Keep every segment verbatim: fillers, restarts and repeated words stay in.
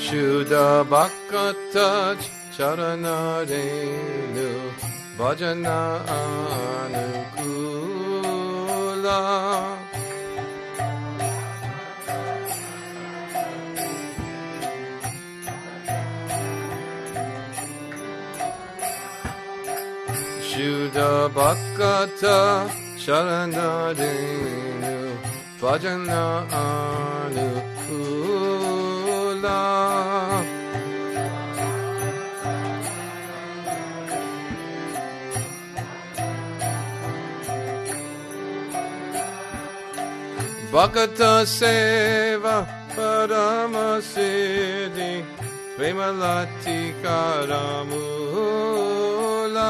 Shuddha Bhakata Charanarenu Bhajana Anukula Shuddha Bhakata Charanarenu Bhajana Anukula Bhakata Seva Paramasiddhi Premalati Karamula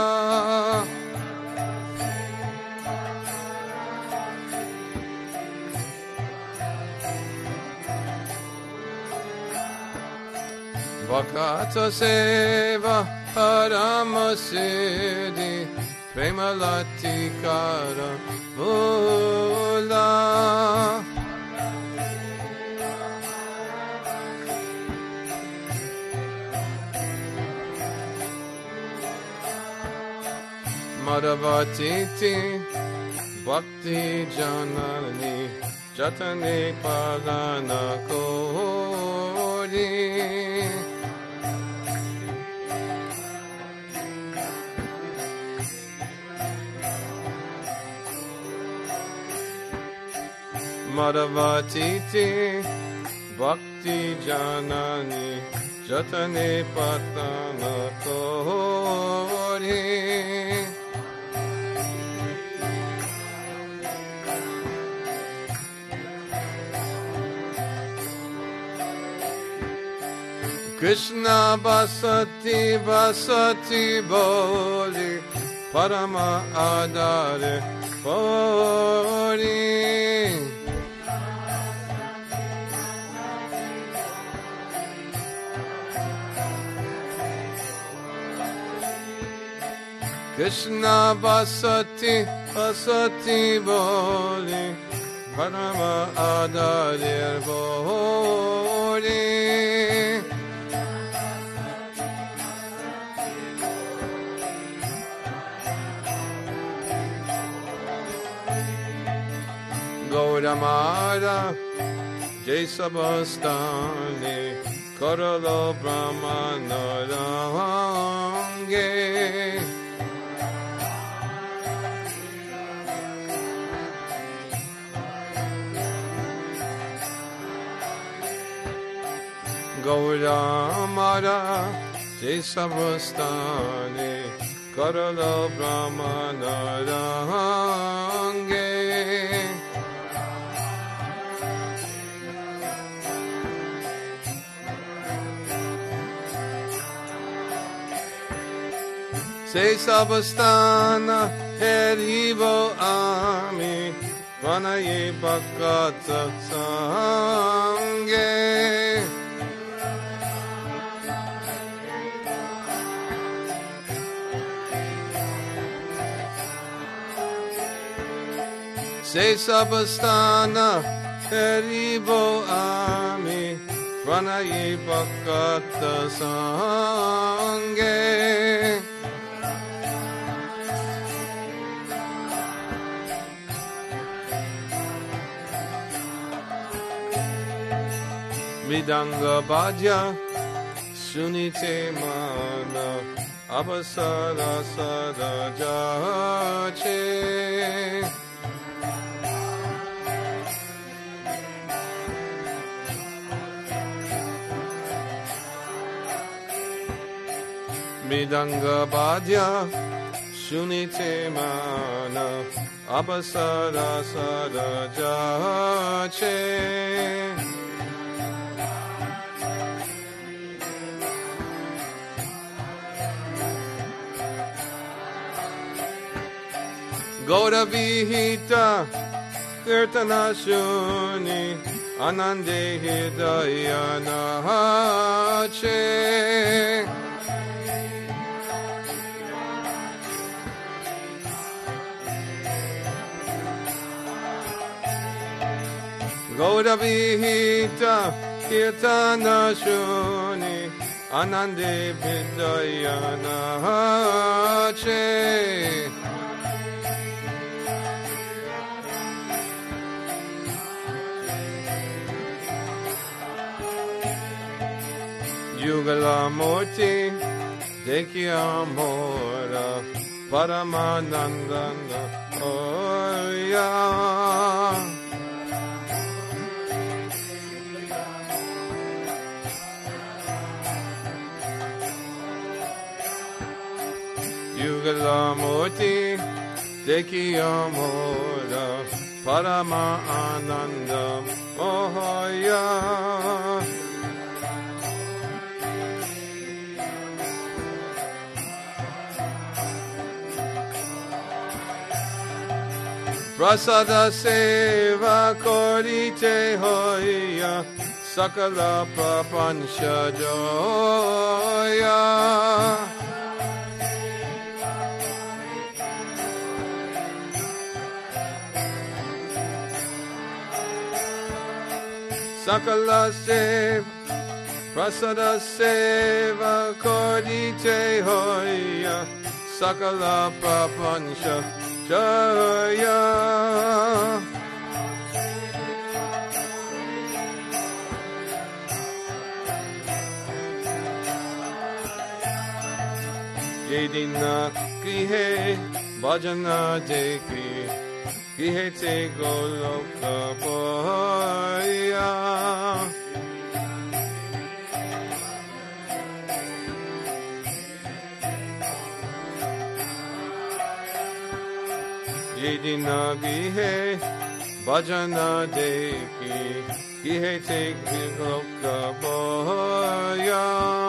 Bhakata Seva Paramasiddhi Premalati Karamula Madhavatiti Bhakti Janani Jatane Palana Kori Madhavatiti Bhakti Janani Jatane Palana Kori Krishna Basati Basati Boli Parama Adare Boli Krishna Basati Basati Boli Parama Adare Boli Gauramara Jai Sabastani Karalo Brahmana Range Gauramara Jai Sabastani Karalo Brahmana Range Se Sabastana Herivo Ami Vanaye Bhakata Sange Se Sabastana Herivo Ami Vanaye Bhakata Sange Mridanga Bhajya Sunite Mana Abasara Sarajache Mridanga Bhajya Sunite Mana Abasara Sarajache Goda Vihita Kirtana Shuni Anande Hidayana Hache Gauda Vihita Kirtana Shuni Anande Bidayana Che Yugala Murti Dekyamora Paramanandana Oya Yugala Murti Dekyamora Paramanandam Oya Prasada Seva Korite Hoya Sakala Prapancha Joya Sakala Seva Prasada Seva Korite Hoya Sakala Prapancha Jaya Yedina Kihe Bhajana Deki Kihe Te Goloka Boya Yedina Gihe Bhajana Deki Gihe Te Goloka Boya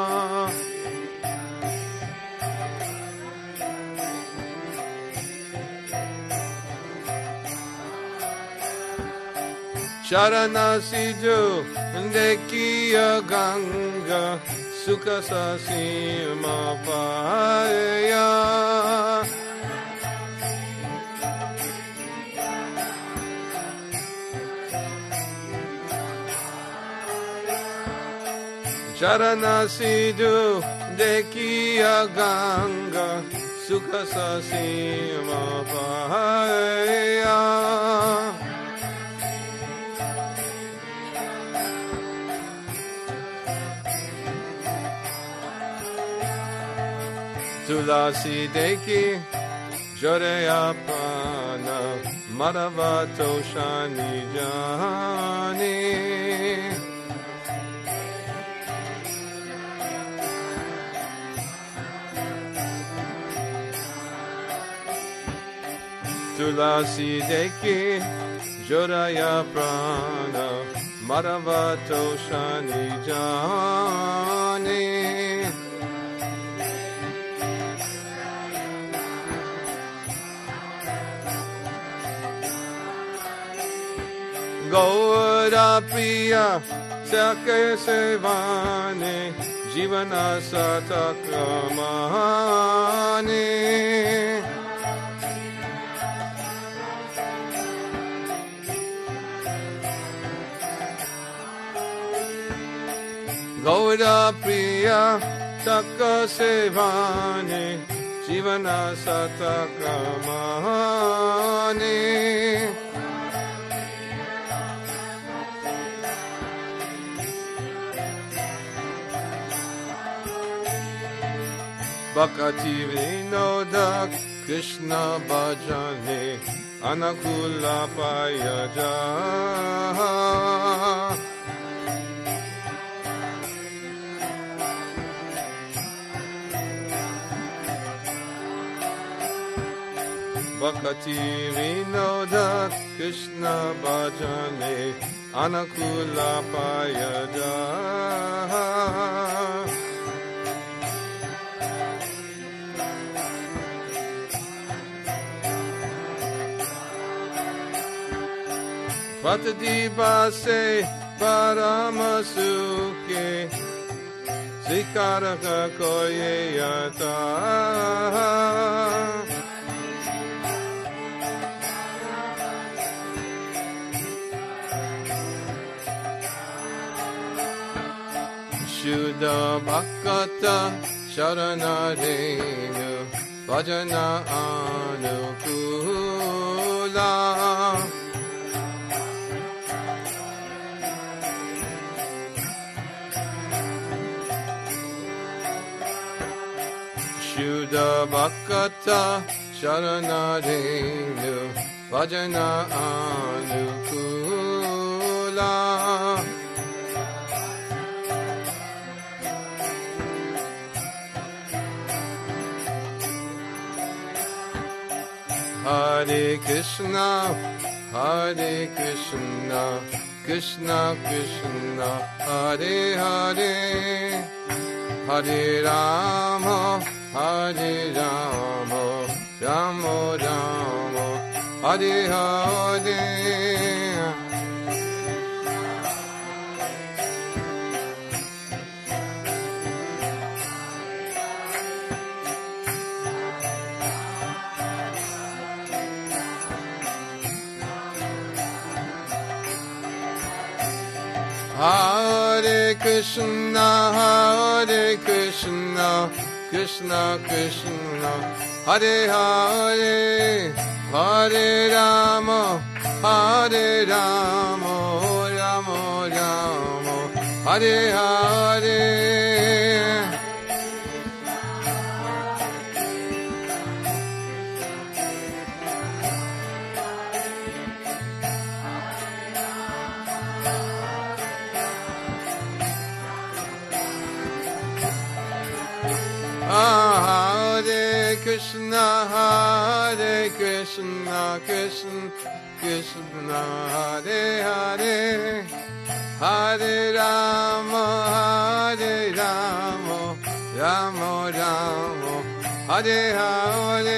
Sharana Sidhu Dekiya Ganga Sukha Sasima Paya Sharana Sidhu Dekiya Ganga Sukha Sasima Paya Tulasi Deki Joreyapana Madhavato Shani Jani Tulasi Deki Joreyapana Madhavato Shani Jani Gauda Priya Sakya Sevane Jivana Satakramane Gauda Priya Sakya Sevane Jivana Satakramane Bhakti Vinoda Krishna Bhajane Anakula Payaja Bhakti Vinoda Krishna Bhajane Anakula Payaja Patadibase Paramasuke Sikaraka Koyeyata Shuddha Bhakata Sharanarenu Bhajana Anukula Shuddha Bhakata Sharanarenu Bhajana Anukula Hare Krishna, Hare Krishna, Krishna Krishna, Hare Hare, Hare Rama, Hare Rama, Rama Rama, Hare Hare. Hare Krishna, Hare Krishna, Krishna Krishna, Hare Hare, Hare Rama, Hare Rama, Rama Rama, Hare Hare. Hare Krishna, Hare Krishna, Krishna Krishna, Hare Hare, Hare Rama, Hare Rama, Rama Rama, Hare Hare.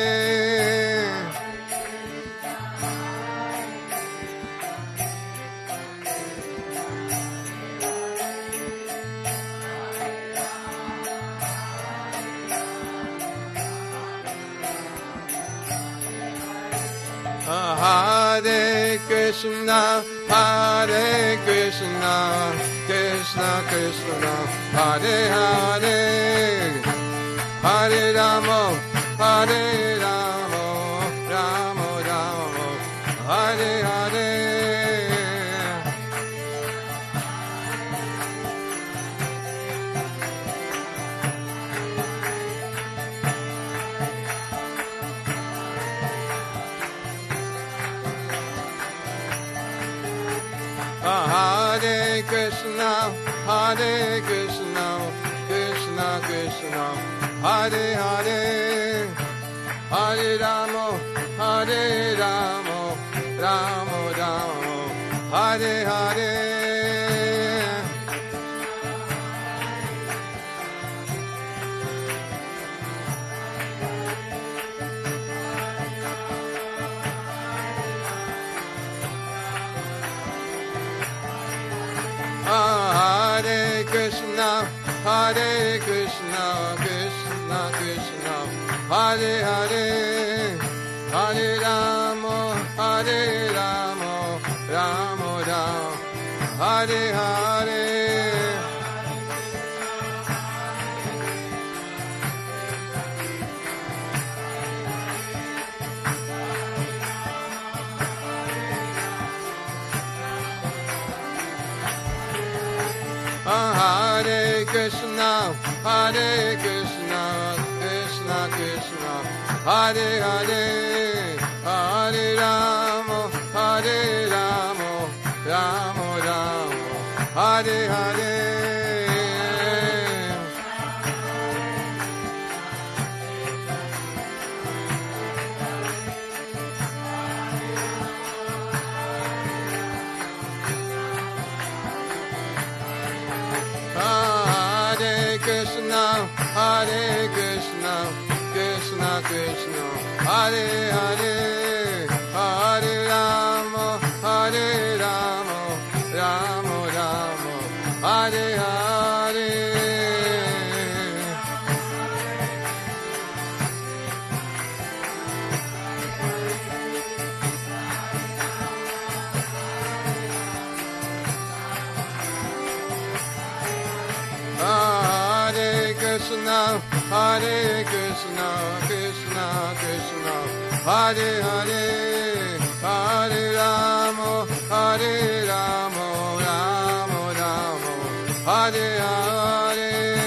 Hare Krishna, Hare Krishna, Krishna Krishna, Hare Hare, Hare Rama, Hare Rama, Rama Rama, Hare Hare. Hare Krishna, Hare Krishna, Krishna Krishna, Hare Hare, Hare Rama, Hare Rama, Rama Rama, Hare Hare. Hare Krishna, Hare Krishna, Krishna Krishna, Hare Hare, Hare Rama, Hare Rama, Rama Rama, Hare Hare. Hare Krishna, Hare Krishna, Krishna Krishna, Hare Hare, Hare Rama, Hare Rama, Rama Rama, Hare Hare. Krishna, Hare Krishna, Krishna Krishna, Hare Hare, Hare Rama, Hare Rama, Rama Rama, Hare Hare. Ah Krishna, Hare Krishna, Krishna Krishna, Hare Hare, Hare Rama, Hare Rama, Rama Rama, Hare Hare.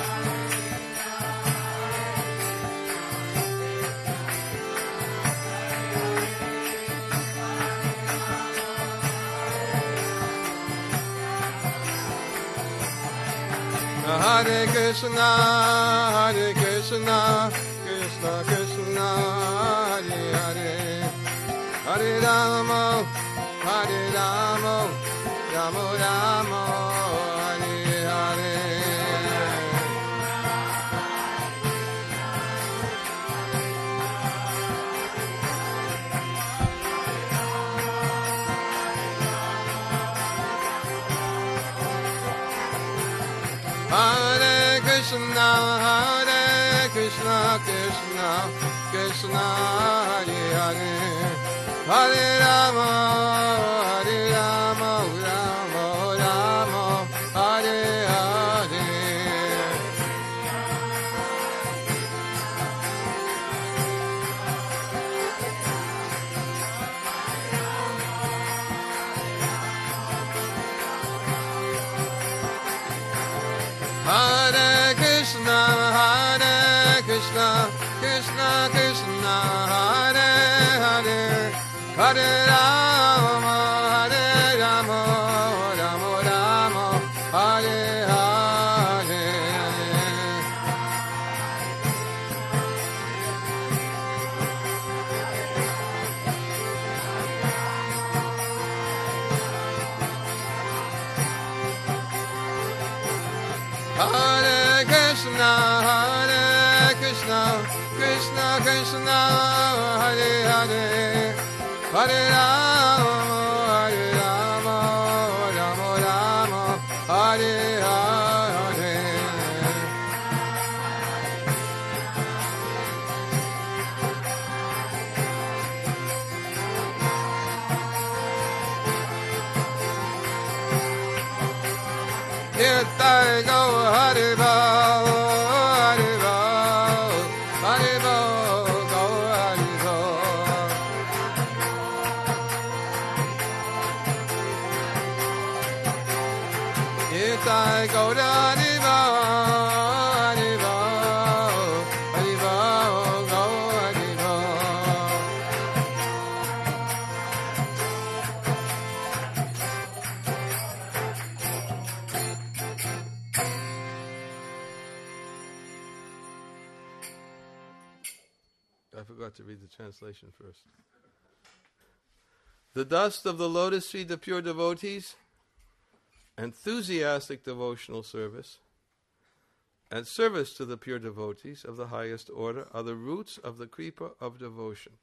Hare Krishna, Hare Krishna, Krishna Krishna, Hare Hare, Hare Rama, Hare Rama, Rama Rama, Hare Hare. Hare Krishna, Hare Krishna, Krishna Krishna, Hare Hare, Hare Rama, Hare Rama, Rama Rama, Hare Hare. Hare Krishna, Hare Krishna, Krishna Krishna, Hare Hare, Hare Rama, Hare Rama, Rama Rama, Hare Hare. Hare Krishna, Hare Krishna, Krishna Krishna, Hare Hare, Hare Rama, Hare Rama, Rama Rama, Hare Hare. Kirtai go Hare Bal, Hare Bal, Hare Bal, go Hare Bal. Kirtai go Hare Bal, Hare Bal, Hare Bal, go Hare Bal. I forgot to read the translation first. The dust of the lotus feet of pure devotees, enthusiastic devotional service, and service to the pure devotees of the highest order are the roots of the creeper of devotion.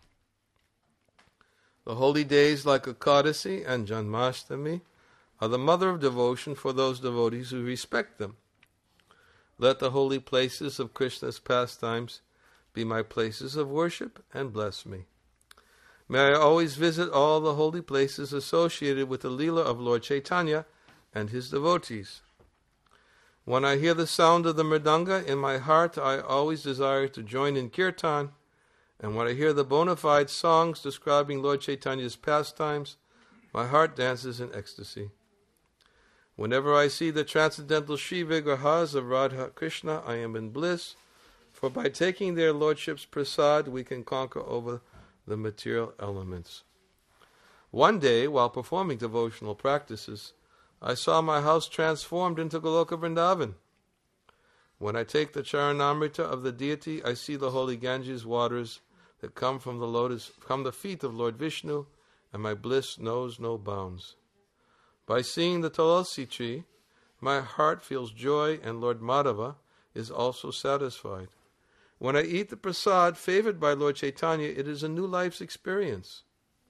The holy days like Ekadasi and Janmashtami are the mother of devotion for those devotees who respect them. Let the holy places of Krishna's pastimes be my places of worship, and bless me. May I always visit all the holy places associated with the Leela of Lord Chaitanya and his devotees. When I hear the sound of the mridanga in my heart, I always desire to join in kirtan, and when I hear the bona fide songs describing Lord Chaitanya's pastimes, my heart dances in ecstasy. Whenever I see the transcendental Shri Vigrahas of Radha Krishna, I am in bliss, for by taking their lordship's prasad, we can conquer over the material elements. One day, while performing devotional practices, I saw my house transformed into Goloka Vrindavan. When I take the Charanamrita of the deity, I see the holy Ganges waters that come from the lotus, from the feet of Lord Vishnu, and my bliss knows no bounds. By seeing the Tulsi tree, my heart feels joy, and Lord Madhava is also satisfied. When I eat the prasad favored by Lord Chaitanya, it is a new life's experience.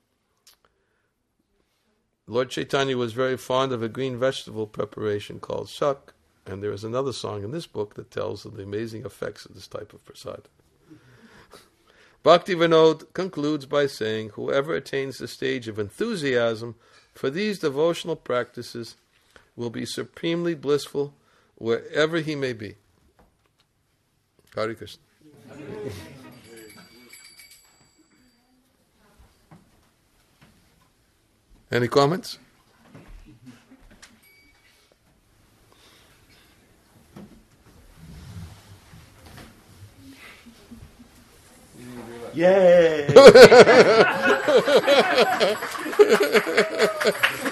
Lord Chaitanya was very fond of a green vegetable preparation called shak, and there is another song in this book that tells of the amazing effects of this type of prasad. Bhakti Vinod concludes by saying, whoever attains the stage of enthusiasm for these devotional practices will be supremely blissful wherever he may be. Hare Krishna. Any comments? Yay!